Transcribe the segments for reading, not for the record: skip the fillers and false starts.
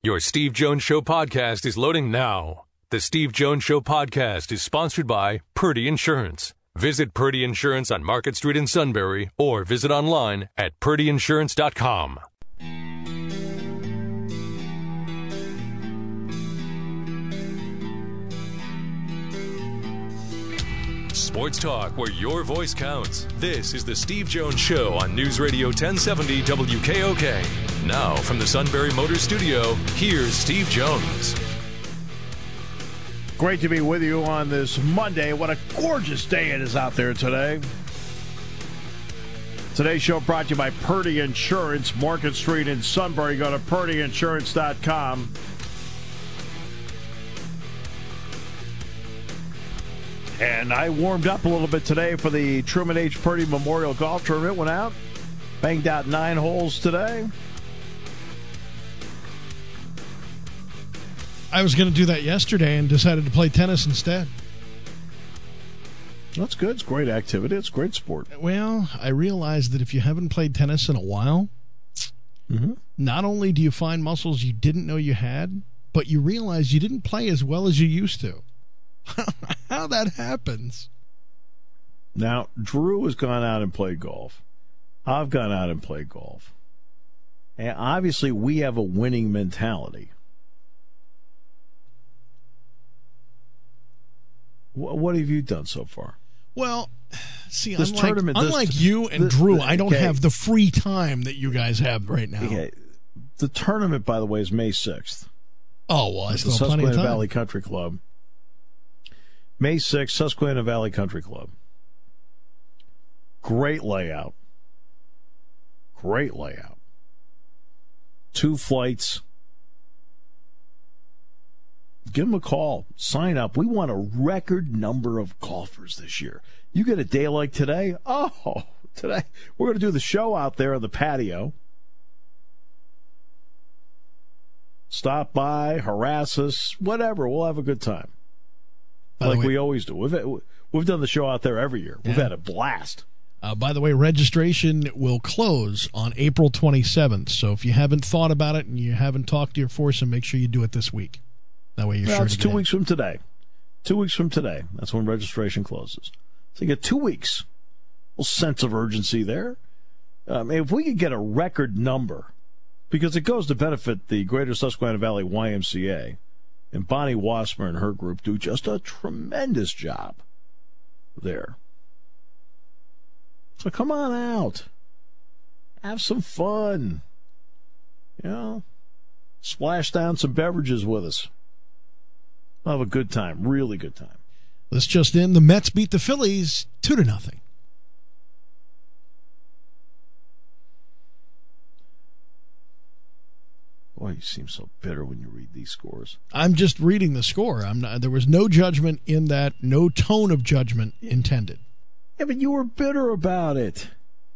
Your Steve Jones Show podcast is loading now. The Steve Jones Show podcast is sponsored by Purdy Insurance. Visit Purdy Insurance on Market Street in Sunbury or visit online at purdyinsurance.com. Sports talk where your voice counts. This is the Steve Jones Show on News Radio 1070 WKOK. Now from the Sunbury Motors Studio, here's Steve Jones. Great to be with you on this Monday. What a gorgeous day it is out there today. Today's show brought to you by Purdy Insurance, Market Street in Sunbury. Go to purdyinsurance.com. And I warmed up a little bit today for the Truman H. Purdy Memorial Golf Tournament. Went out, banged out 9 holes today. I was going to do that yesterday and decided to play tennis instead. That's good. It's great activity. It's great sport. Well, I realized that if you haven't played tennis in a while, not only do you find muscles you didn't know you had, but you realize you didn't play as well as you used to. How that happens. Now, Drew has gone out and played golf. I've gone out and played golf. And obviously, we have a winning mentality. What have you done so far? Well, see, this unlike you and Drew, I don't have the free time that you guys have right now. Okay. The tournament, by the way, is May 6th. Oh, well, I still have the plenty of Susquehanna time. Valley Country Club. May 6th, Susquehanna Valley Country Club. Great layout. Great layout. 2 flights. Give them a call. Sign up. We want a record number of golfers this year. You get a day like today. Oh, today we're going to do the show out there on the patio. Stop by, harass us, whatever. We'll have a good time. Like we always do. We've done the show out there every year. We've had a blast. By the way, registration will close on April 27th. So if you haven't thought about it and you haven't talked to your foursome, make sure you do it this week. That way you're sure to it's get 2 in. weeks from today. 2 weeks from today. That's when registration closes. So you get 2 weeks. A little sense of urgency there. If we could get a record number, because it goes to benefit the Greater Susquehanna Valley YMCA, and Bonnie Wassmer and her group do just a tremendous job there. So come on out. Have some fun. You know, splash down some beverages with us. We'll have a good time, really good time. This just in, the Mets beat the Phillies 2-0. Boy, you seem so bitter when you read these scores. I'm just reading the score. There was no judgment in that, no tone of judgment intended. Yeah, but you were bitter about it.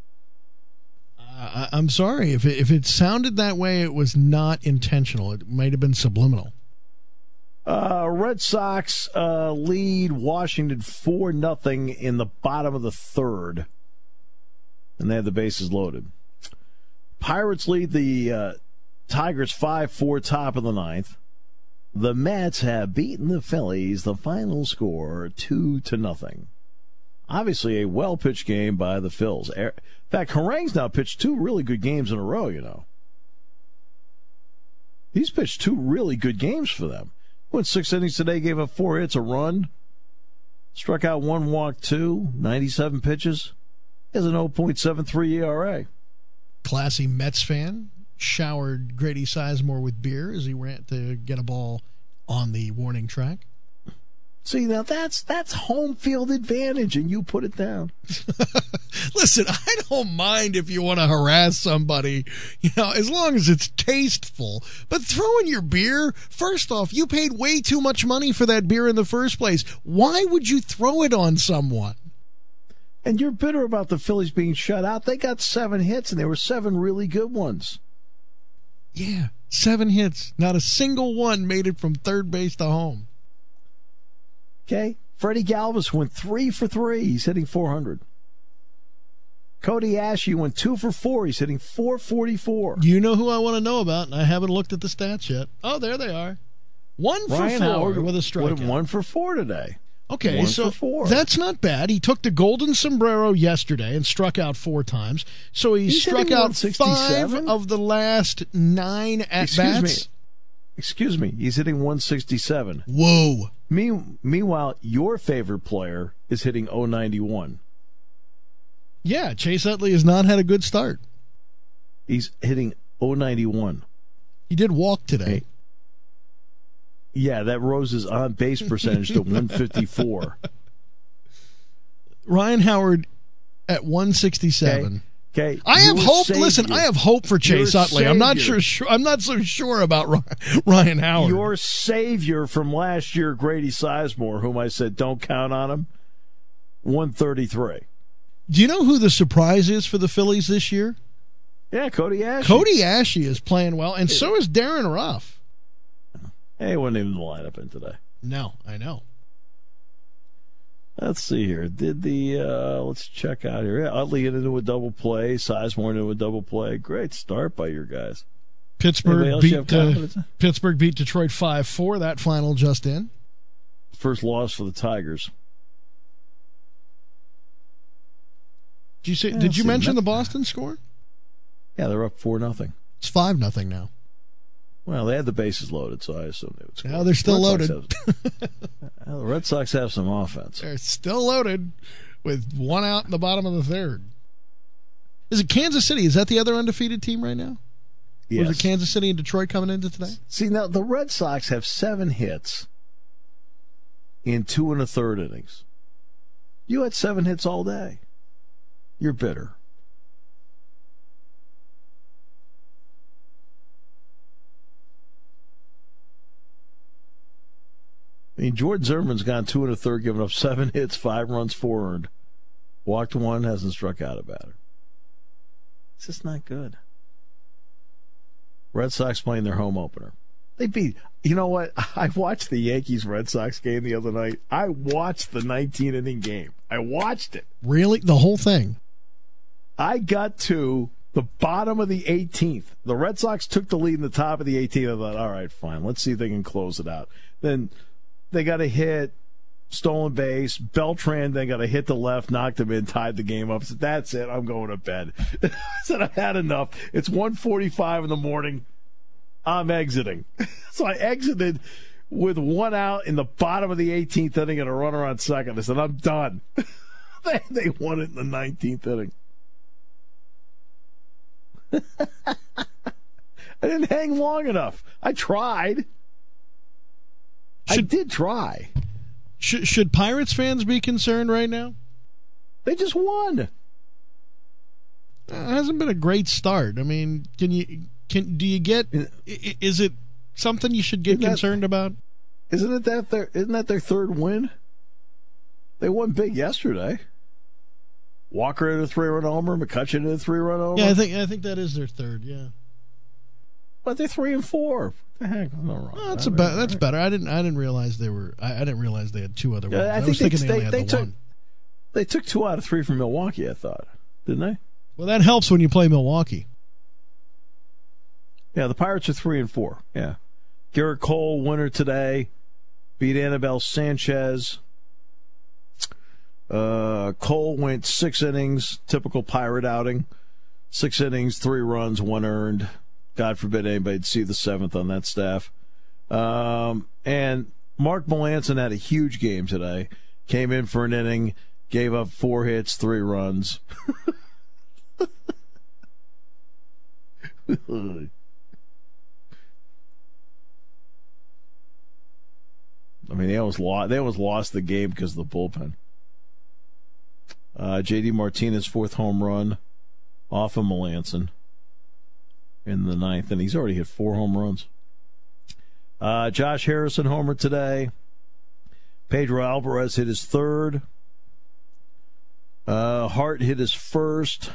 I'm sorry. If it sounded that way, it was not intentional. It might have been subliminal. Red Sox lead Washington 4-0 in the bottom of the third. And they have the bases loaded. Pirates lead the Tigers 5-4 top of the ninth. The Mets have beaten the Phillies. The final score 2-0. Obviously a well-pitched game by the Phils. In fact, Harang's now pitched 2 really good games in a row, you know. He's pitched 2 really good games for them. Went 6 innings today, gave up 4 hits, a run. Struck out 1, walked 2, 97 pitches. He has an 0.73 ERA. Classy Mets fan showered Grady Sizemore with beer as he ran to get a ball on the warning track. See, now that's home field advantage, and you put it down. Listen, I don't mind if you want to harass somebody, as long as it's tasteful. But throwing your beer, first off, you paid way too much money for that beer in the first place. Why would you throw it on someone? And you're bitter about the Phillies being shut out. They got 7 hits, and there were 7 really good ones. Yeah, 7 hits. Not a single one made it from third base to home. Okay, Freddie Galvis went 3 for 3. He's hitting 400. Cody Ashley went 2 for 4. He's hitting .444. You know who I want to know about, and I haven't looked at the stats yet. Oh, there they are. 1 for 4 Howard with a strikeout. 1 for 4 today. Okay, 1 so for 4. that's not bad. He took the golden sombrero yesterday and struck out 4 times. So he's struck out 5 of the last 9 at-bats. Excuse me. He's hitting 167. Whoa. Meanwhile, your favorite player is hitting .091. Yeah, Chase Utley has not had a good start. He's hitting .091. He did walk today. Hey. Yeah, that rose his on-base percentage to 154. Ryan Howard at 167. Okay. I have hope. Listen, I have hope for Chase Utley. I'm not sure. I'm not so sure about Ryan Howard. Your savior from last year, Grady Sizemore, whom I said don't count on him, 133. Do you know who the surprise is for the Phillies this year? Yeah, Cody Ashley. Cody Ashley is playing well, and so is Darren Ruff. Hey, he wasn't even in the lineup in today. No, I know. Let's see here. Let's check out here. Yeah, Utley into a double play. Sizemore into a double play. Great start by your guys. Pittsburgh beat Detroit 5-4. That final just in. First loss for the Tigers. Did you mention the Boston score? Yeah, they're up 4-0. It's 5-0 now. Well, they had the bases loaded, so I assume they would score. Now they're still loaded. The Red Sox have some offense. They're still loaded with 1 out in the bottom of the 3rd. Is it Kansas City? Is that the other undefeated team right now? Yes. Or is it Kansas City and Detroit coming into today? See, now the Red Sox have 7 hits in 2 1/3 innings. You had 7 hits all day. You're bitter. I mean, Jordan Zimmerman's gone 2 1/3, given up 7 hits, 5 runs, 4 earned. Walked 1, hasn't struck out a batter. It's just not good. Red Sox playing their home opener. They beat. You know what? I watched the Yankees-Red Sox game the other night. I watched the 19-inning game. I watched it. Really? The whole thing? I got to the bottom of the 18th. The Red Sox took the lead in the top of the 18th. I thought, all right, fine. Let's see if they can close it out. Then they got a hit, stolen base. Beltran then got a hit to left, knocked him in, tied the game up. Said, that's it. I'm going to bed. I said, I've had enough. It's 1:45 in the morning. I'm exiting. So I exited with 1 out in the bottom of the 18th inning and a runner on second. I said, I'm done. They won it in the 19th inning. I didn't hang long enough. I tried. I did try. Should Pirates fans be concerned right now? They just won. It hasn't been a great start. I mean, do you get? Is it something you should get concerned about? Isn't that their 3rd win? They won big yesterday. Walker had a 3-run homer. McCutcheon had a 3-run homer. Yeah, I think that is their 3rd. Yeah, but they're 3-4. What the heck? I'm not wrong. Well, that's better. I didn't realize they were. I didn't realize they had 2 other wins. I was thinking they only had the took, 1. They took 2 out of 3 from Milwaukee. I thought, didn't they? Well, that helps when you play Milwaukee. Yeah, the Pirates are 3-4. Yeah, Garrett Cole winner today, beat Anibal Sanchez. Cole went 6 innings, typical Pirate outing. 6 innings, 3 runs, 1 earned. God forbid anybody'd see the 7th on that staff. And Mark Melancon had a huge game today. Came in for an inning, gave up 4 hits, 3 runs. I mean, they almost lost the game because of the bullpen. J.D. Martinez, 4th home run off of Melancon in the 9th, and he's already hit 4 home runs. Josh Harrison homer today. Pedro Alvarez hit his 3rd. Hart hit his 1st.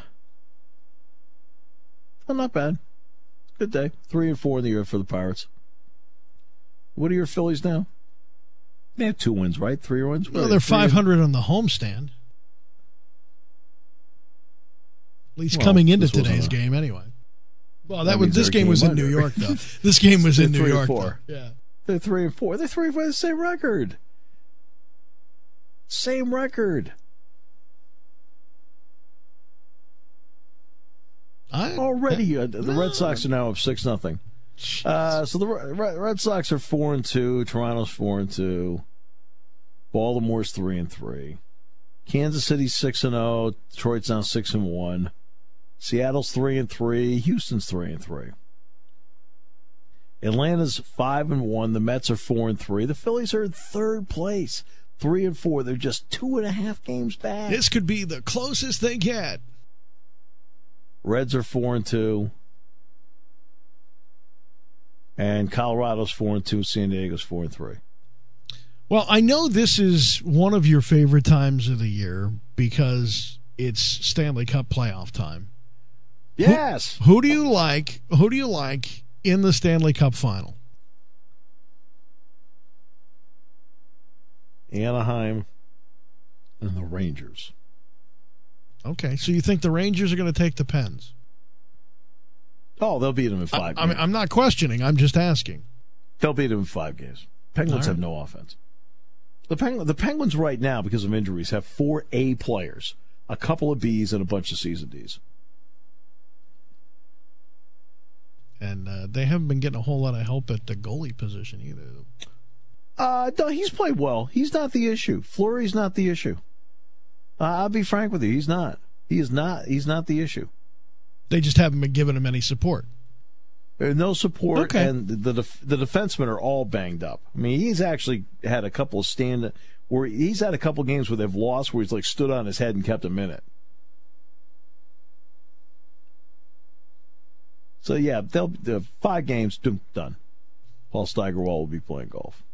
Oh, not bad. Good day. 3-4 in the year for the Pirates. What are your Phillies now? They have 2 wins, right? 3 wins? Well, they're 500 on the homestand. least coming into today's game, anyway. Well, this game was in New York, though. This game was in New York. Yeah, they're 3-4. They're 3-4. The same record. Same record. The Red Sox are now up 6-0. So the Red Sox are 4-2. Toronto's 4-2. Baltimore's 3-3. Kansas City's 6-0. Detroit's now 6-1. Seattle's 3-3. Houston's 3-3. Atlanta's 5-1. The Mets are 4-3. The Phillies are in third place, 3-4. They're just 2.5 games back. This could be the closest they get. Reds are 4-2. And Colorado's 4-2. San Diego's 4-3. Well, I know this is one of your favorite times of the year because it's Stanley Cup playoff time. Yes. Who do you like? Who do you like in the Stanley Cup final? Anaheim and the Rangers. Okay, so you think the Rangers are going to take the Pens? Oh, they'll beat them in 5 games. I'm not questioning. I'm just asking. They'll beat them in 5 games. Penguins have no offense. The Penguins right now, because of injuries, have 4 A players, a couple of Bs, and a bunch of season Ds. And they haven't been getting a whole lot of help at the goalie position either. No, he's played well. He's not the issue. Fleury's not the issue. I'll be frank with you. He's not. He is not. He's not the issue. They just haven't been giving him any support. There's no support, and the defensemen are all banged up. I mean, he's actually had a couple of he's had a couple of games where they've lost, where he's like stood on his head and kept a minute. So yeah, they'll 5 games done. Paul Steigerwald will be playing golf.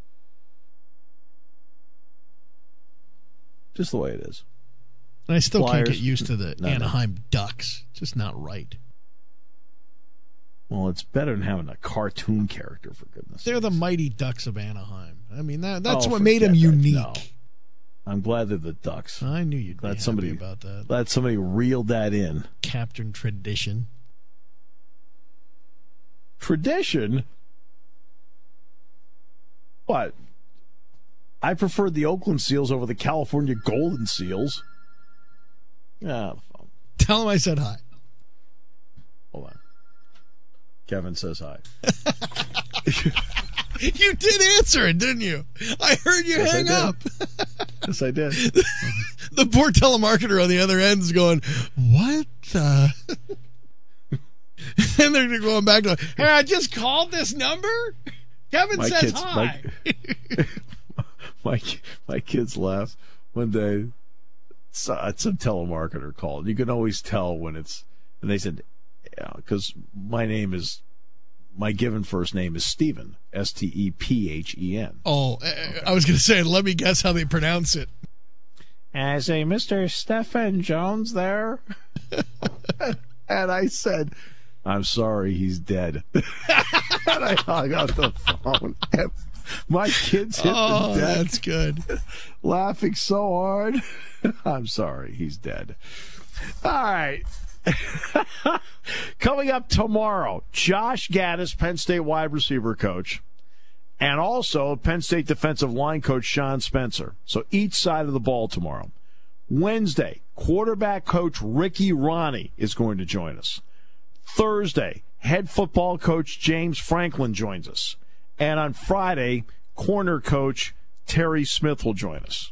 Just the way it is. And I still can't get used to the Anaheim Ducks. Just not right. Well, it's better than having a cartoon character, for goodness sakes. They're the Mighty Ducks of Anaheim. I mean, that's what made them unique. No. I'm glad they're the Ducks. I knew you'd be happy about that. Glad somebody reeled that in. Captain Tradition. Tradition? What? I preferred the Oakland Seals over the California Golden Seals. Tell him I said hi. Hold on. Kevin says hi. You did answer it, didn't you? I heard you hang up. Yes, I did. The poor telemarketer on the other end is going, what the? And they're going back to, hey, I just called this number? Kevin says hi. My kids laughed one day. Some telemarketer called. You can always tell when it's, and they said, yeah, because my given first name is Stephen, Stephen. Oh, I was going to say, let me guess how they pronounce it. As a Mr. Stephen Jones there? And I said, I'm sorry, he's dead. And I hung up the phone. And my kids hit the deck. That's good. Laughing so hard. I'm sorry, he's dead. All right. Coming up tomorrow, Josh Gaddis, Penn State wide receiver coach, and also Penn State defensive line coach Sean Spencer. So each side of the ball tomorrow. Wednesday, quarterback coach Ricky Ronnie is going to join us. Thursday, head football coach James Franklin joins us. And on Friday, corner coach Terry Smith will join us.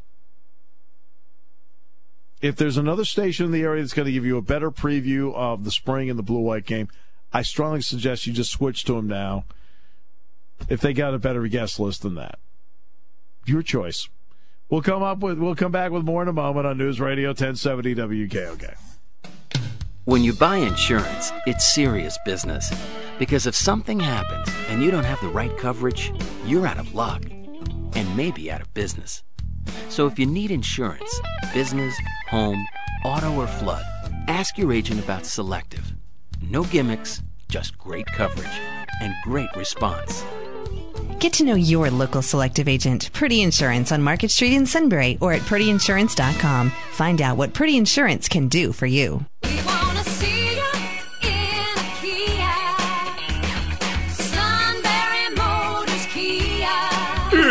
If there's another station in the area that's going to give you a better preview of the spring and the blue-white game, I strongly suggest you just switch to them now if they got a better guest list than that. Your choice. We'll come back with more in a moment on News Radio 1070 WKOK. When you buy insurance, it's serious business. Because if something happens and you don't have the right coverage, you're out of luck. And maybe out of business. So if you need insurance, business, home, auto, or flood, ask your agent about Selective. No gimmicks, just great coverage and great response. Get to know your local Selective agent, Purdy Insurance, on Market Street in Sunbury or at purdyinsurance.com. Find out what Purdy Insurance can do for you. We want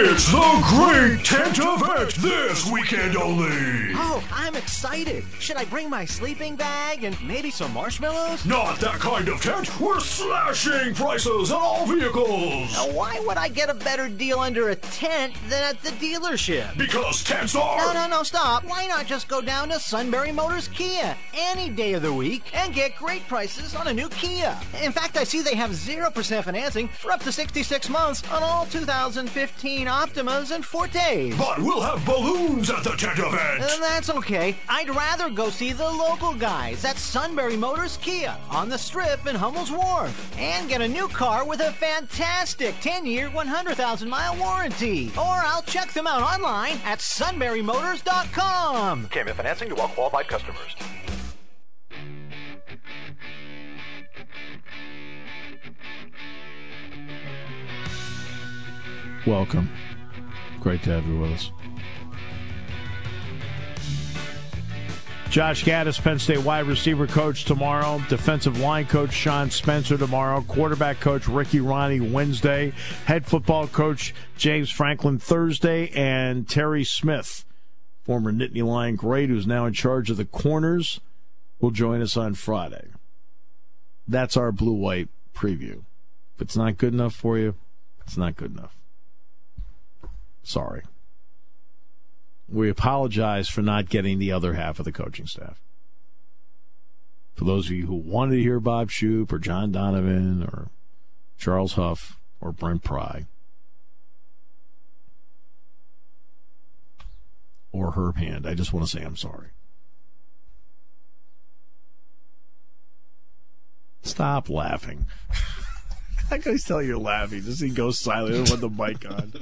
It's the Great Tent Event this weekend only. Oh, I'm excited. Should I bring my sleeping bag and maybe some marshmallows? Not that kind of tent. We're slashing prices on all vehicles. Now, why would I get a better deal under a tent than at the dealership? Because tents are... No, stop. Why not just go down to Sunbury Motors Kia any day of the week and get great prices on a new Kia? In fact, I see they have 0% financing for up to 66 months on all 2015 Optimas and Fortes. But we'll have balloons at the tent event. That's okay. I'd rather go see the local guys at Sunbury Motors Kia on the Strip in Hummel's Wharf and get a new car with a fantastic 10-year, 100,000-mile warranty. Or I'll check them out online at sunburymotors.com. KMF financing to all qualified customers. Welcome. Great to have you with us. Josh Gaddis, Penn State wide receiver coach tomorrow. Defensive line coach Sean Spencer tomorrow. Quarterback coach Ricky Ronnie Wednesday. Head football coach James Franklin Thursday. And Terry Smith, former Nittany Lion great, who's now in charge of the corners, will join us on Friday. That's our blue-white preview. If it's not good enough for you, it's not good enough. Sorry. We apologize for not getting the other half of the coaching staff. For those of you who wanted to hear Bob Shoop or John Donovan or Charles Huff or Brent Pry or Herb Hand, I just want to say I'm sorry. Stop laughing. I can always tell you're laughing. Just he goes silent with the mic on.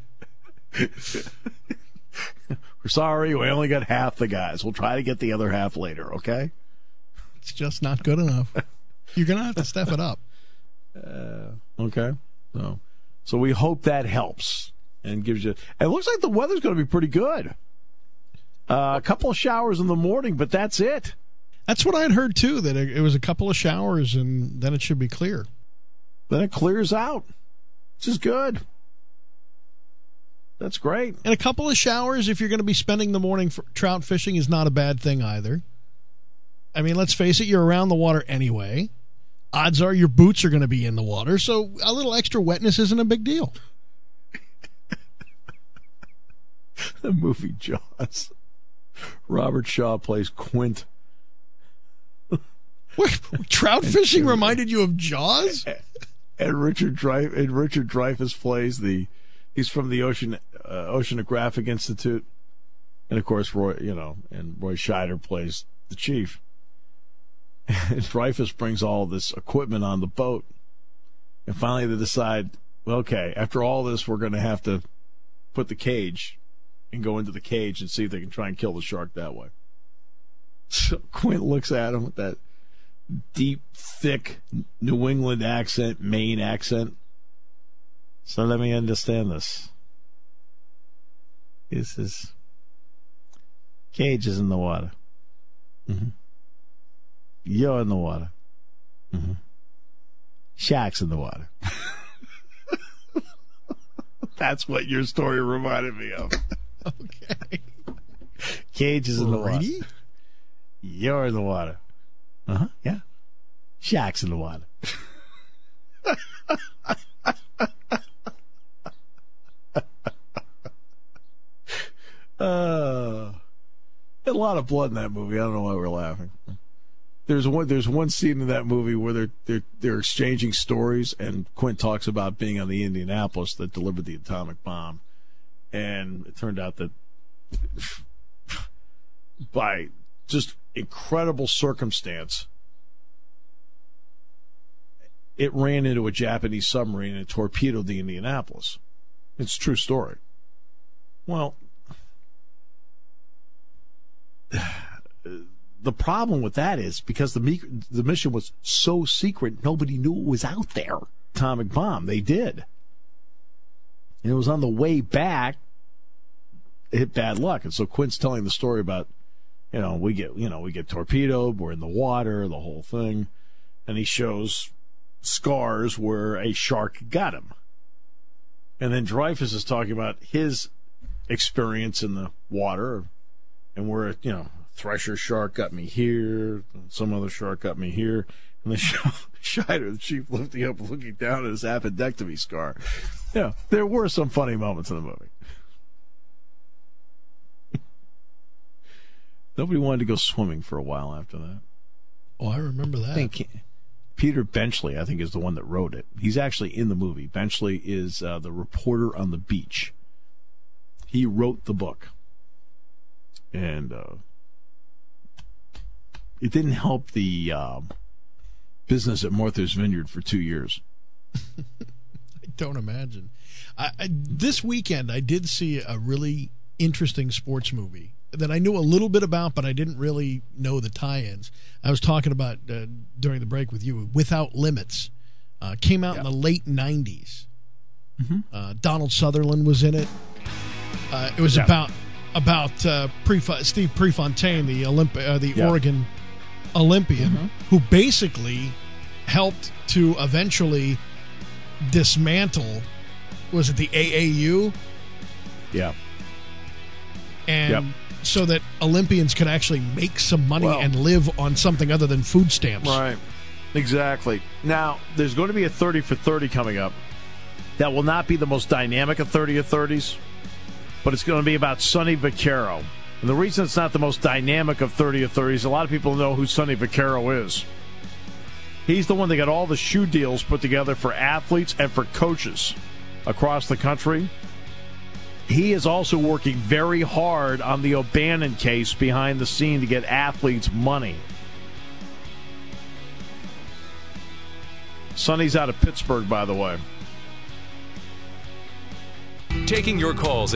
We're sorry, we only got half the guys. We'll try to get the other half later, okay? It's just not good enough. You're going to have to step it up. Okay. So we hope that helps and gives you... It looks like the weather's going to be pretty good. A couple of showers in the morning, but that's it. That's what I had heard, too, that it was a couple of showers and then it should be clear. Then it clears out, which is good. That's great. And a couple of showers, if you're going to be spending the morning for trout fishing, is not a bad thing either. I mean, let's face it, you're around the water anyway. Odds are your boots are going to be in the water, so a little extra wetness isn't a big deal. The movie Jaws. Robert Shaw plays Quint. What, trout fishing reminded you of Jaws? And Richard Dreyfuss plays he's from the Oceanographic Institute, and of course Roy Scheider plays the chief. And Dreyfuss brings all this equipment on the boat, and finally they decide, okay, after all this, we're going to have to put the cage and go into the cage and see if they can try and kill the shark that way. So Quint looks at him with that deep, thick New England accent, Maine accent. So let me understand this. This is cage is in the water. Mm-hmm. You're in the water. Mm-hmm. Shark's in the water. That's what your story reminded me of. Okay. Cage is in the water. You're in the water. Uh-huh. Yeah. Shark's in the water. A lot of blood in that movie. I don't know why we're laughing. There's one scene in that movie where they're exchanging stories, and Quint talks about being on the Indianapolis that delivered the atomic bomb, and it turned out that by just incredible circumstance, it ran into a Japanese submarine and torpedoed the Indianapolis. It's a true story. Well, the problem with that is because the mission was so secret, nobody knew it was out there. Atomic bomb, they did. And it was on the way back, it hit bad luck. And so Quint's telling the story about, we get torpedoed, we're in the water, the whole thing. And he shows scars where a shark got him. And then Dreyfuss is talking about his experience in the water, and where, Thresher shark got me here, some other shark got me here, and the Scheider, the chief, lifting up, looking down at his appendectomy scar. There were some funny moments in the movie. Nobody wanted to go swimming for a while after that. Oh, I remember that. I think Peter Benchley, I think, is the one that wrote it. He's actually in the movie. Benchley is the reporter on the beach. He wrote the book. And it didn't help the business at Martha's Vineyard for 2 years. I don't imagine. This weekend, I did see a really interesting sports movie that I knew a little bit about, but I didn't really know the tie-ins. I was talking about during the break with you, Without Limits. Came out in the late 90s. Mm-hmm. Donald Sutherland was in it. It was about Steve Prefontaine, the Oregon Olympian, who basically helped to eventually dismantle, was it the AAU? Yeah. And so that Olympians could actually make some money and live on something other than food stamps. Right. Exactly. Now, there's going to be a 30 for 30 coming up. That will not be the most dynamic of 30 or 30s, but it's going to be about Sonny Vaccaro. And the reason it's not the most dynamic of 30 or 30s, a lot of people know who Sonny Vaccaro is. He's the one that got all the shoe deals put together for athletes and for coaches across the country. He is also working very hard on the O'Bannon case behind the scene to get athletes money. Sonny's out of Pittsburgh, by the way. Taking your calls at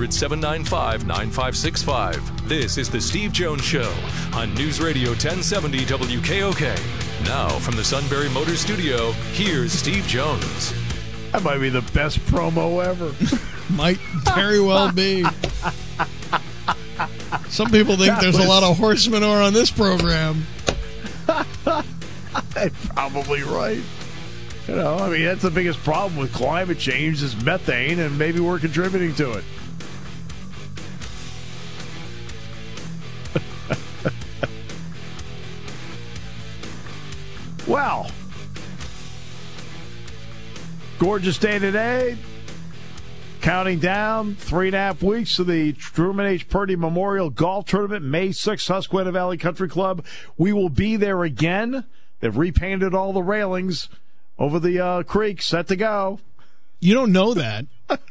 800-795-9565. This is the Steve Jones Show on News Radio 1070 WKOK. Now from the Sunbury Motors Studio, here's Steve Jones. That might be the best promo ever. Might very well be. Some people think there's a lot of horse manure on this program. Probably right. That's the biggest problem with climate change is methane, and maybe we're contributing to it. Well, gorgeous day today. Counting down 3.5 weeks to the Truman H. Purdy Memorial Golf Tournament, May 6th, Susquehanna Valley Country Club. We will be there again. They've repainted all the railings over the creek, set to go. You don't know that.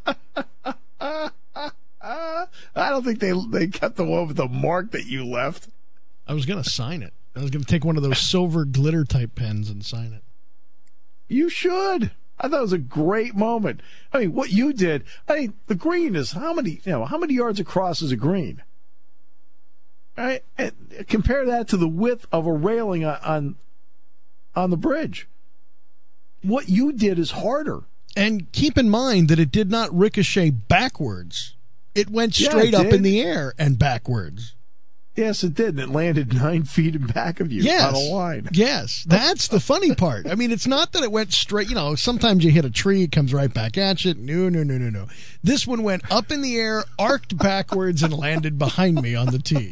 I don't think they kept the one with the mark that you left. I was going to sign it. I was going to take one of those silver glitter type pens and sign it. You should. I thought it was a great moment. What you did, the green is how many yards across is a green? Right? And compare that to the width of a railing on the bridge. What you did is harder. And keep in mind that it did not ricochet backwards. It went straight up in the air and backwards. Yes, it did, and it landed 9 feet in back of you on a line. Yes, that's the funny part. It's not that it went straight. Sometimes you hit a tree, it comes right back at you. No. This one went up in the air, arced backwards, and landed behind me on the tee.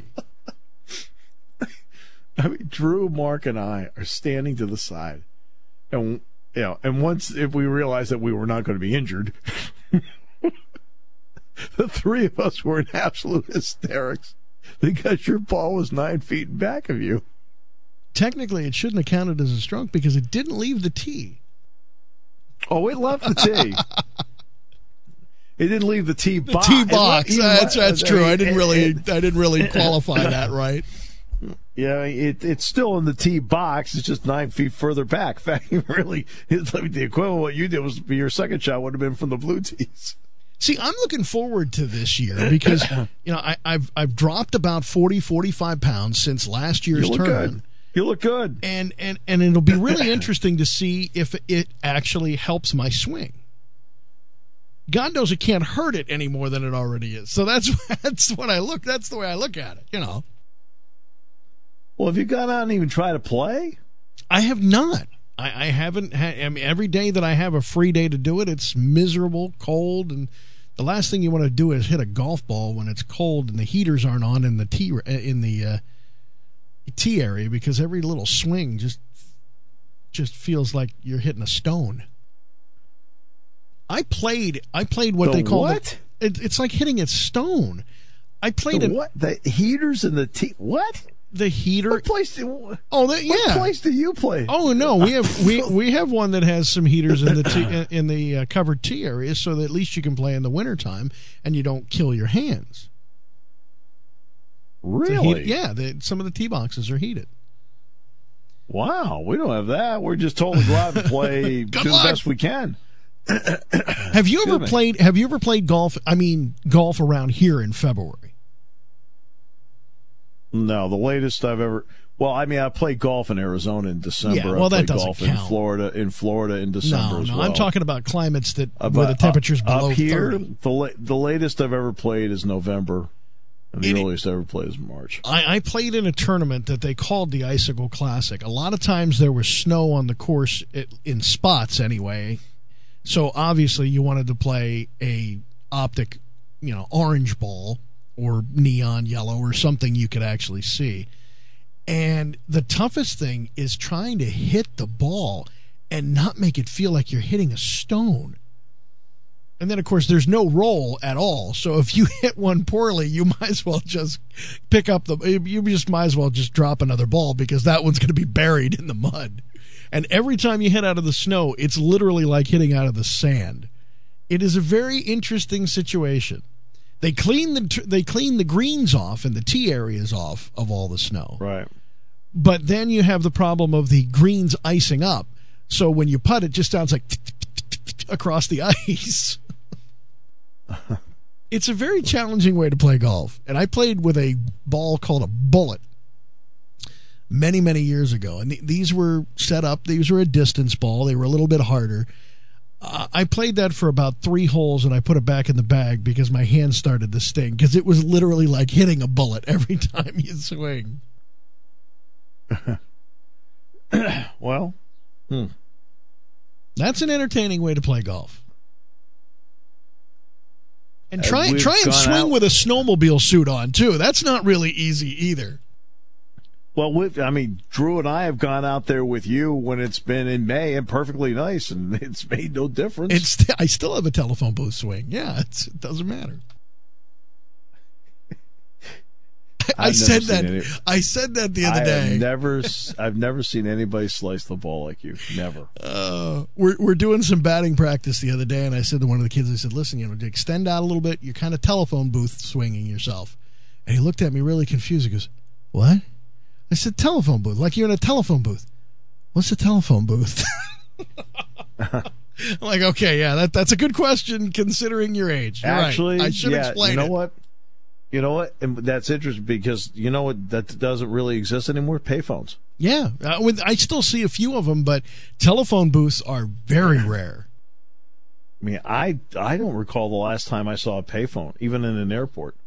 Drew, Mark, and I are standing to the side, and once if we realized that we were not going to be injured, the three of us were in absolute hysterics. Because your ball was 9 feet in back of you. Technically, it shouldn't have counted as a stroke because it didn't leave the tee. Oh, it left the tee. It didn't leave the tee box. The tee box. That's true. I didn't really qualify that right. Yeah, it's still in the tee box. It's just 9 feet further back. In fact, the equivalent of what you did was your second shot would have been from the blue tees. See, I'm looking forward to this year because I've dropped about 40, 45 pounds since last year's tournament. You look good. And it'll be really interesting to see if it actually helps my swing. God knows it can't hurt it any more than it already is. So that's what I look. That's the way I look at it. Well, have you gone out and even tried to play? I have not. I haven't had. I mean, every day that I have a free day to do it, it's miserable, cold, and the last thing you want to do is hit a golf ball when it's cold and the heaters aren't on in the tee area, because every little swing just feels like you're hitting a stone. I played what they call what? It's like hitting a stone. I played what? The heaters and the tee. What? The heater. What place? Yeah. What place do you play? Oh no, we have one that has some heaters in the covered tee area, so that at least you can play in the wintertime and you don't kill your hands. Really? Some of the tee boxes are heated. Wow, we don't have that. We're just told to go out and play do the best we can. Have you ever played golf? I mean, golf around here in February? No, the latest I've ever. Well, I mean, I played golf in Arizona in December. Yeah, well, that doesn't golf count. In Florida in December as well. I'm talking about climates where the temperature's below up here, 30. The latest I've ever played is November, and the earliest I ever played is March. I played in a tournament that they called the Icicle Classic. A lot of times there was snow on the course in spots anyway, so obviously you wanted to play a optic, orange ball or neon yellow or something you could actually see. And the toughest thing is trying to hit the ball and not make it feel like you're hitting a stone. And then, of course, there's no roll at all. So if you hit one poorly, you might as well just might as well just drop another ball, because that one's going to be buried in the mud. And every time you hit out of the snow, it's literally like hitting out of the sand. It is a very interesting situation. They clean the greens off and the tee areas off of all the snow. Right. But then you have the problem of the greens icing up. So when you putt, it just sounds like across the ice. It's a very challenging way to play golf. And I played with a ball called a bullet many, many years ago. And these were set up. These were a distance ball. They were a little bit harder. I played that for about 3 holes, and I put it back in the bag because my hand started to sting, because it was literally like hitting a bullet every time you swing. Well, that's an entertaining way to play golf. And try and swing with a snowmobile suit on, too. That's not really easy either. Well, Drew and I have gone out there with you when it's been in May and perfectly nice, and it's made no difference. I still have a telephone booth swing. Yeah, it doesn't matter. I said that. I said that the other day. I've never seen anybody slice the ball like you. Never. We're doing some batting practice the other day, and I said to one of the kids, I said, "Listen, to extend out a little bit, you're kind of telephone booth swinging yourself." And he looked at me really confused. He goes, "What?" I said, "Telephone booth, like you're in a telephone booth." "What's a telephone booth?" I'm like, okay, yeah, that's a good question considering your age. You're Actually, right. I should explain you know what? And that's interesting, because you know what that doesn't really exist anymore? Payphones. Yeah, I still see a few of them, but telephone booths are very rare. I mean, I don't recall the last time I saw a payphone, even in an airport.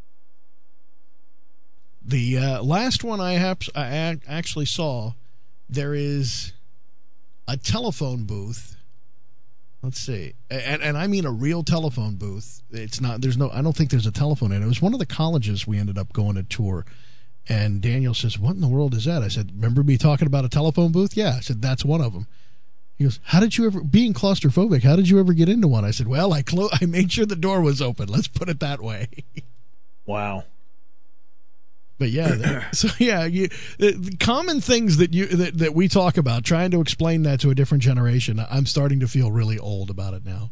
The last one I actually saw, there is a telephone booth. Let's see, and I mean a real telephone booth. It's not. I don't think there's a telephone in it. It was one of the colleges we ended up going to tour, and Daniel says, "What in the world is that?" I said, "Remember me talking about a telephone booth?" "Yeah." I said, "That's one of them." He goes, "How did you ever, being claustrophobic, how did you ever get into one?" I said, "Well, I made sure the door was open. Let's put it that way." Wow. But yeah, the common things that we talk about, trying to explain that to a different generation, I'm starting to feel really old about it now.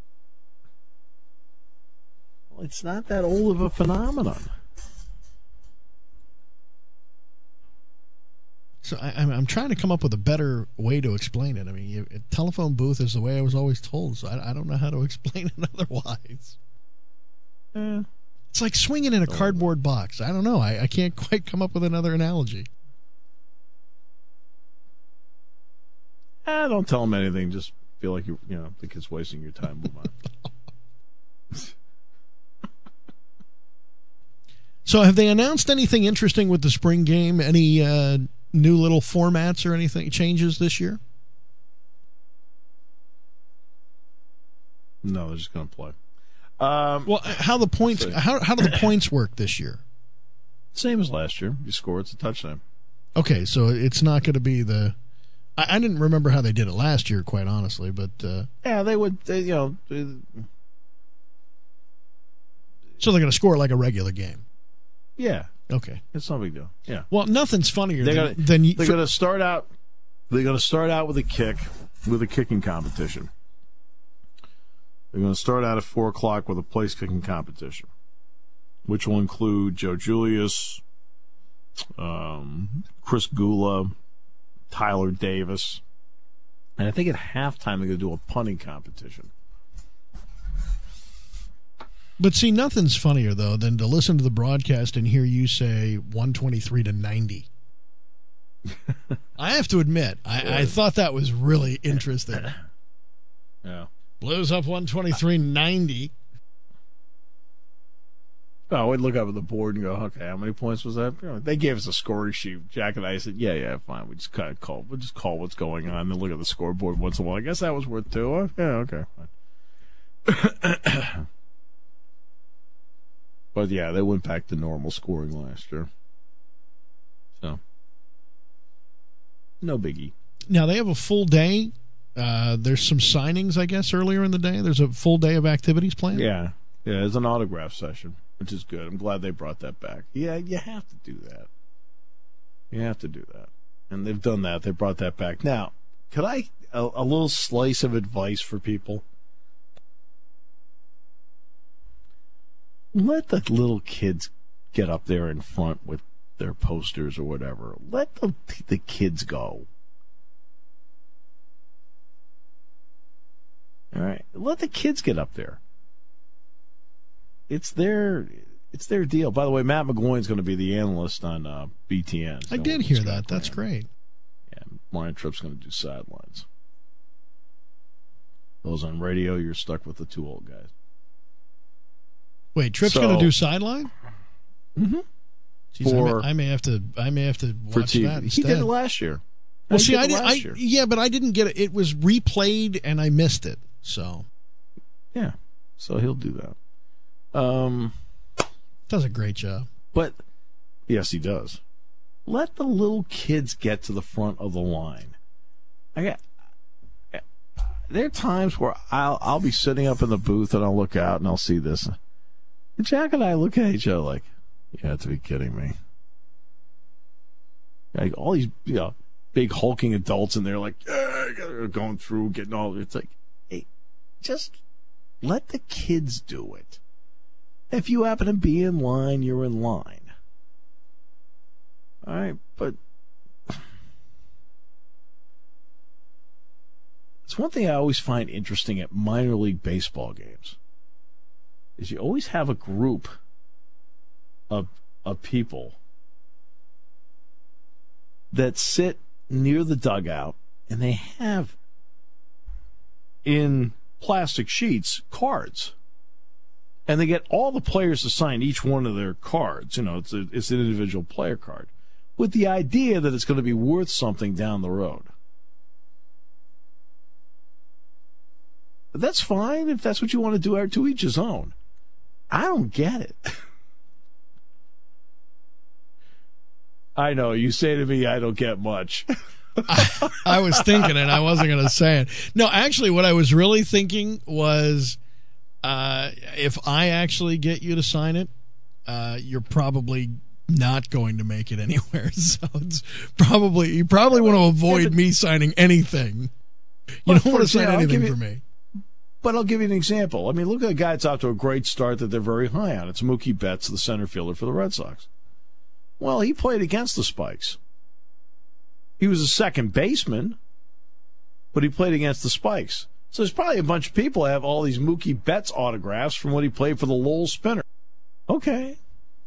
Well, it's not that old of a phenomenon. So I'm trying to come up with a better way to explain it. I mean, a telephone booth is the way I was always told, so I don't know how to explain it otherwise. It's like swinging in a cardboard box. I don't know. I can't quite come up with another analogy. Don't tell them anything. Just feel like you think it's wasting your time. Move on. So have they announced anything interesting with the spring game? Any new little formats or anything changes this year? No, they're just going to play. Well, how do the points work this year? Same as last year. You score, it's a touchdown. Okay, so it's not going to be the. I didn't remember how they did it last year, quite honestly, but yeah, they would. So they're going to score like a regular game. Yeah. Okay. It's no big deal. Yeah. Well, nothing's funnier they're than they're going to start out. They're going to start out with a kicking competition. They're going to start out at 4:00 with a place kicking competition, which will include Joe Julius, Chris Gula, Tyler Davis, and I think at halftime they're going to do a punting competition. But see, nothing's funnier, though, than to listen to the broadcast and hear you say 123-90. I have to admit, I thought that was really interesting. Yeah. Blues up 123-90. Oh, we'd look up at the board and go, okay, how many points was that? They gave us a scoring sheet. Jack and I said, yeah, fine. We just kind of call what's going on, then look at the scoreboard once in a while. I guess that was worth 2. Yeah, okay, fine. But yeah, they went back to normal scoring last year. So, no biggie. Now, they have a full day. There's some signings, I guess, earlier in the day. There's a full day of activities planned? Yeah, there's an autograph session, which is good. I'm glad they brought that back. Yeah, you have to do that. You have to do that. And they've done that. They brought that back. Now, could I, a little slice of advice for people? Let the little kids get up there in front with their posters or whatever. Let the kids go. All right, let the kids get up there. It's their deal. By the way, Matt McGloin's going to be the analyst on BTN. I did hear that. That's great. Yeah, Brian Tripp's going to do sidelines. Those on radio, you're stuck with the 2 old guys. Wait, Tripp's going to do sideline? Mm-hmm. Jeez, I may have to watch that instead. He did it last year. Well, see, but I didn't get it. It was replayed and I missed it. So, yeah, so he'll do that. Does a great job. But yes, he does. Let the little kids get to the front of the line. There are times where I'll be sitting up in the booth and I'll look out and I'll see this. And Jack and I look at each other like, you have to be kidding me. Like all these, big hulking adults in there, like going through, getting all. It's like, hey, just let the kids do it. If you happen to be in line, you're in line. All right, but it's one thing I always find interesting at minor league baseball games is you always have a group of people that sit near the dugout and they have in plastic sheets cards. And they get all the players to sign each one of their cards. It's an individual player card with the idea that it's going to be worth something down the road. But that's fine if that's what you want to do. To each his own. I don't get it. I know. You say to me, I don't get much. I was thinking it. I wasn't going to say it. No, actually, what I was really thinking was if I actually get you to sign it, you're probably not going to make it anywhere. So it's you probably want to avoid me signing anything. You don't want to sign anything for me. But I'll give you an example. I mean, look at a guy that's off to a great start that they're very high on. It's Mookie Betts, the center fielder for the Red Sox. Well, he played against the Spikes. He was a second baseman, but he played against the Spikes. So there's probably a bunch of people that have all these Mookie Betts autographs from when he played for the Lowell Spinner. Okay.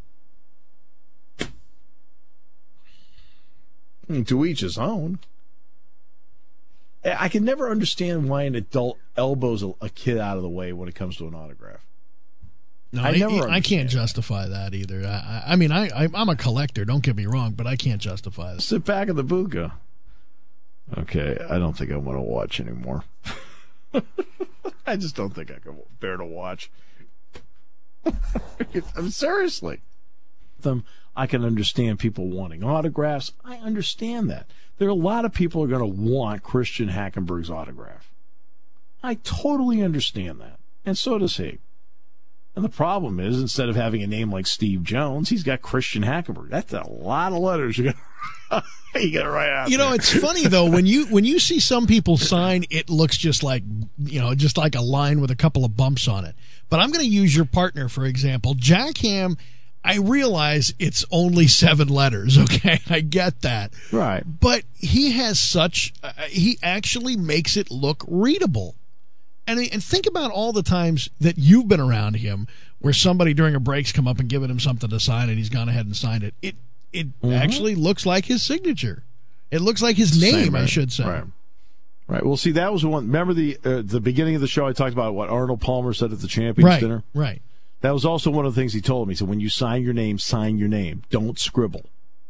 To each his own. I can never understand why an adult elbows a kid out of the way when it comes to an autograph. No, I can't justify that either. I mean, I'm a collector, don't get me wrong, but I can't justify that. Sit back in the booth, go, okay, I don't think I want to watch anymore. I just don't think I can bear to watch. I mean, seriously. I can understand people wanting autographs. I understand that. There are a lot of people who are going to want Christian Hackenberg's autograph. I totally understand that. And so does he. And the problem is, instead of having a name like Steve Jones, he's got Christian Hackenberg. That's a lot of letters you got to write out. You know, it's funny though when you see some people sign, it looks just like a line with a couple of bumps on it. But I'm going to use your partner for example, Jack Ham. I realize it's only 7 letters. Okay, I get that. Right. But he has he actually makes it look readable. And think about all the times that you've been around him where somebody during a break's come up and given him something to sign and he's gone ahead and signed it. It actually looks like his signature. It looks like his name, I should say. Right. Right. Well, see, that was the one. Remember the beginning of the show I talked about what Arnold Palmer said at the Champions Dinner? Right. That was also one of the things he told me. He said, when you sign your name. Don't scribble.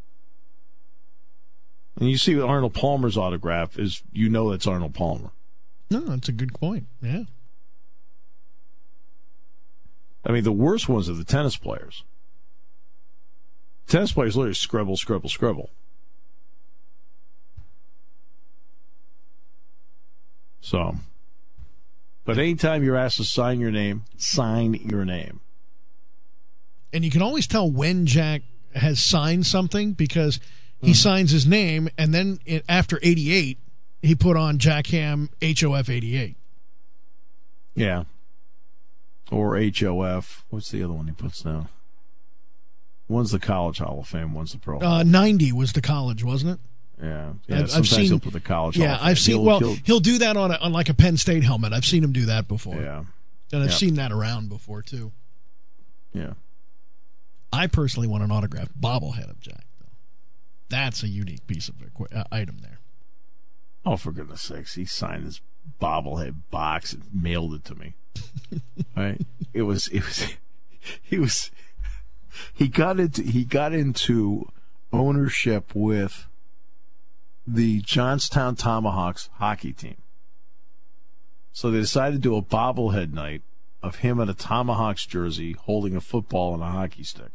And you see with Arnold Palmer's autograph is, that's Arnold Palmer. No, that's a good point. Yeah. I mean, the worst ones are the tennis players. Tennis players literally scribble, scribble, scribble. So, but anytime you're asked to sign your name, sign your name. And you can always tell when Jack has signed something because he signs his name, and then after 88, he put on Jack Ham HOF 88. Yeah. Or HOF. What's the other one he puts now? One's the College Hall of Fame, one's the Pro. 90 was the college, wasn't it? Yeah. I've seen, he'll put the College Hall of Fame. I've seen. He'll do that on like a Penn State helmet. I've seen him do that before. Yeah. And I've seen that around before too. Yeah. I personally want an autographed bobblehead of Jack, though. That's a unique piece of item there. Oh, for goodness sakes! He signed this bobblehead box and mailed it to me. Right? He got into ownership with the Johnstown Tomahawks hockey team. So they decided to do a bobblehead night of him in a Tomahawks jersey holding a football and a hockey stick.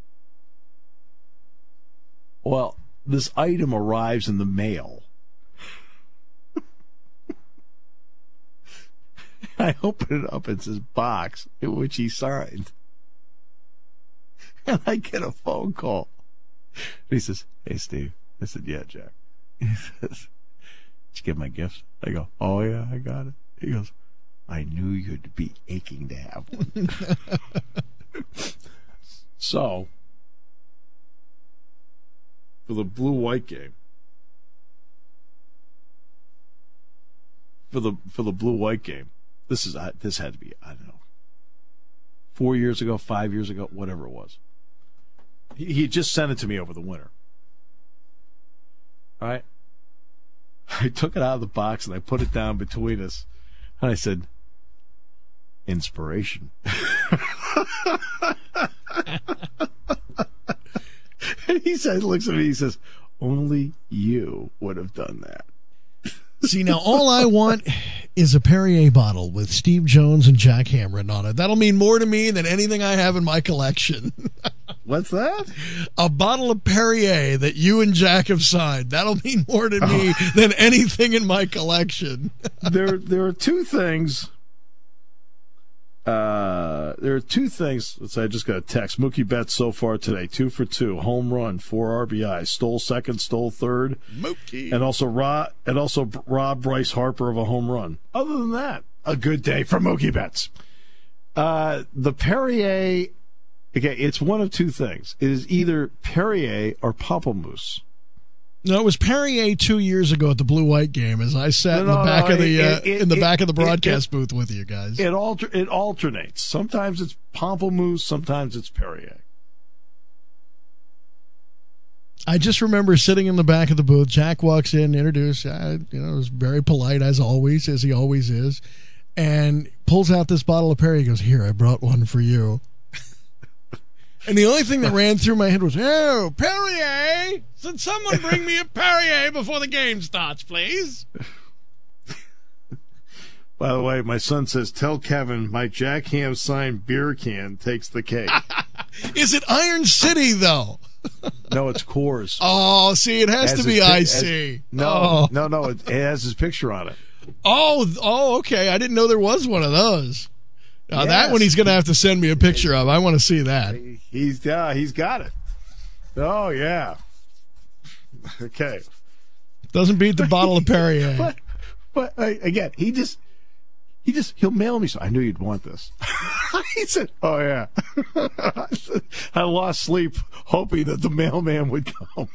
Well, this item arrives in the mail. I open it up, it's his box in which he signed. And I get a phone call. And he says, "Hey, Steve." I said, "Yeah, Jack." He says, "Did you get my gift?" I go, "Oh, yeah, I got it." He goes, "I knew you'd be aching to have one." So, for the blue-white game, for the blue-white game, this had to be, I don't know, 4 years ago, 5 years ago, whatever it was. He just sent it to me over the winter. All right? I took it out of the box and I put it down between us. And I said, "Inspiration." And he looks at me, he says, "Only you would have done that." See, now all I want is a Perrier bottle with Steve Jones and Jack Ham written on it. That'll mean more to me than anything I have in my collection. What's that? A bottle of Perrier that you and Jack have signed. That'll mean more to me than anything in my collection. There are two things. There are two things. Let's say I just got a text. Mookie Betts so far today, 2 for 2, home run, 4 RBI, stole second, stole third. Mookie, and also robbed Bryce Harper of a home run. Other than that, a good day for Mookie Betts. The Perrier, okay, it's one of two things. It is either Perrier or Pamplemousse. No, it was Perrier 2 years ago at the blue-white game, as I sat in the back of the back of the broadcast booth with you guys. It alternates. Sometimes it's Pamplemousse, sometimes it's Perrier. I just remember sitting in the back of the booth. Jack walks in, introduced. Was very polite as always, as he always is, and pulls out this bottle of Perrier. He goes, "Here, I brought one for you." And the only thing that ran through my head was, "Oh, Perrier! Can someone bring me a Perrier before the game starts, please?" By the way, my son says, tell Kevin my Jack Ham signed beer can takes the cake. Is it Iron City, though? No, it's Coors. Oh, see, it has to be IC. No, it has his picture on it. Oh, okay. I didn't know there was one of those. Yes. That one he's going to have to send me a picture of. I want to see that. He's got it. Oh, yeah. Okay. Doesn't beat the bottle of Perrier. But again, he'll mail me. So I knew you'd want this. He said, "Oh yeah." I lost sleep hoping that the mailman would come.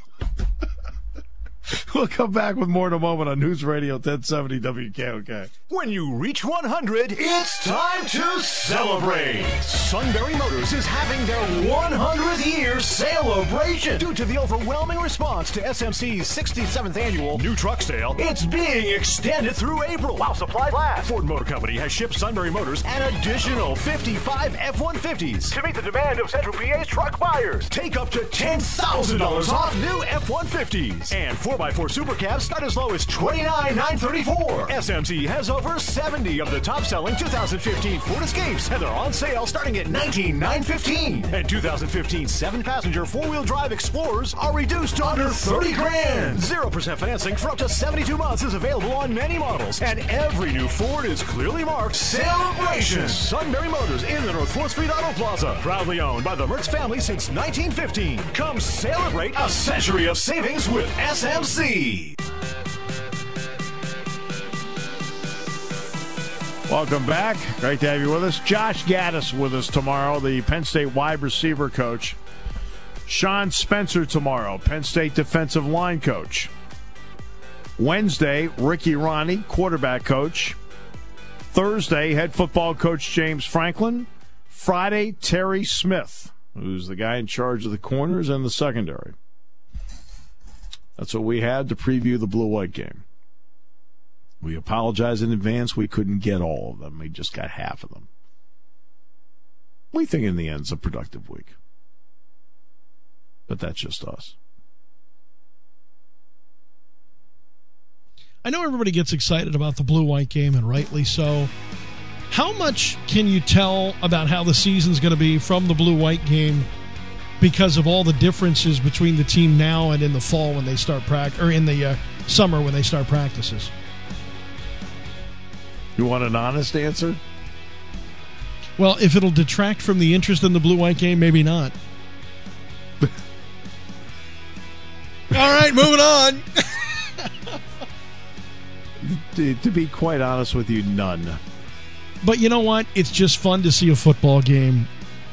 We'll come back with more in a moment on News Radio 1070 WKOK. When you reach 100, it's time to celebrate. Sunbury Motors is having their 100th year celebration. Due to the overwhelming response to SMC's 67th annual new truck sale, it's being extended through April while supplies last. Ford Motor Company has shipped Sunbury Motors an additional 55 F-150s to meet the demand of Central PA's truck buyers. Take up to $10,000 off new F-150s. And 4x4 Super Cabs start as low as $29,934. SMC has over 70 of the top-selling 2015 Ford Escapes, and they're on sale starting at $19,915. And 2015 7-passenger four-wheel drive Explorers are reduced to under $30,000. 0% financing for up to 72 months is available on many models, and every new Ford is clearly marked Celebration. Sunbury Motors in the North 4th Street Auto Plaza, proudly owned by the Mertz family since 1915. Come celebrate a century of savings with SMC. Welcome back. Great to have you with us. Josh Gaddis with us tomorrow, the Penn State wide receiver coach. Sean Spencer tomorrow, Penn State defensive line coach. Wednesday, Ricky Ronnie, quarterback coach. Thursday, head football coach James Franklin. Friday, Terry Smith, who's the guy in charge of the corners and the secondary. That's what we had to preview the blue-white game. We apologize in advance. We couldn't get all of them. We just got half of them. We think in the end it's a productive week. But that's just us. I know everybody gets excited about the blue-white game, and rightly so. How much can you tell about how the season's going to be from the blue-white game because of all the differences between the team now and in the fall when they start or in the summer when they start practices? You want an honest answer? Well, if it'll detract from the interest in the blue-white game, maybe not. All right, moving on. To be quite honest with you, none. But you know what? It's just fun to see a football game.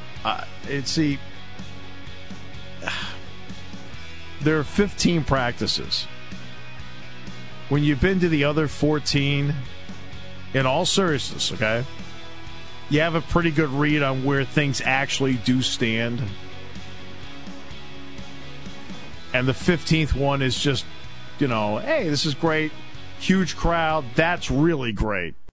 There are 15 practices. When you've been to the other 14, in all seriousness, okay, you have a pretty good read on where things actually do stand. And the 15th one is just, hey, this is great. Huge crowd. That's really great.